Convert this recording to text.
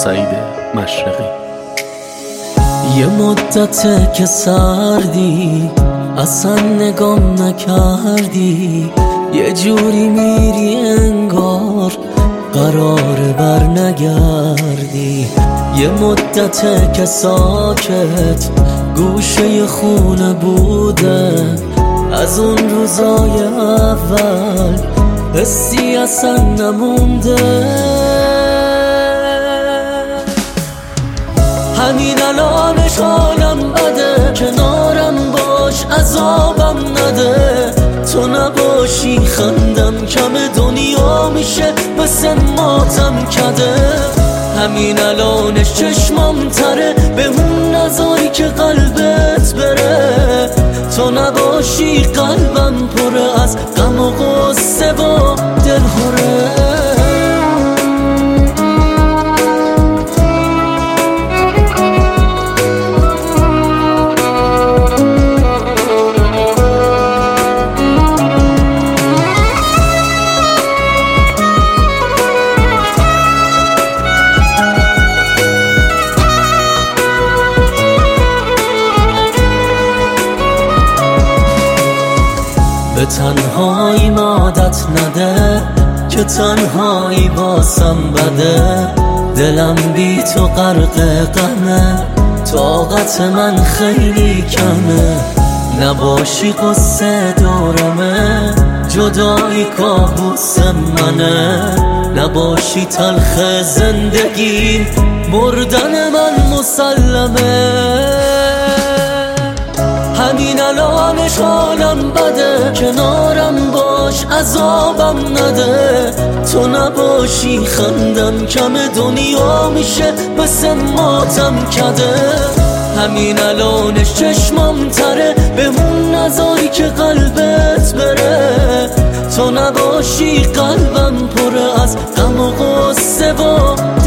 سعید مشرقی. یه مدته که سردی اصلا نگام نکردی، یه جوری میری انگار قرار بر نگردی. یه مدته که ساکت گوشه خونه بوده، از اون روزای اول حسی اصلا نمونده. همین الانش حالم بده، کنارم باش عذابم نده. تو نباشی خندم کم، دنیا میشه مثل ماتم کده. همین الانش چشمام تره، به اون نذاری که قلبت بره. تو نباشی قلبم پره از غم و غصه و دلهوره. به تنهایی عادت نده که تنهایی باسم بده. دلم بی تو غرق غمه، طاقت من خیلی کمه. نباشی قصه دورمه، جدایی کابوس منه. نباشی تلخ زندگی، مردن من مسلمه. همین الانش حالم بده، کنارم باش عذابم نده. تو نباشی خندم کم، دنیا میشه مثل ماتم کده. همین الانش چشمام تره، به اون نذاری که قلبت بره. تو نباشی قلبم پره از غم و غصه و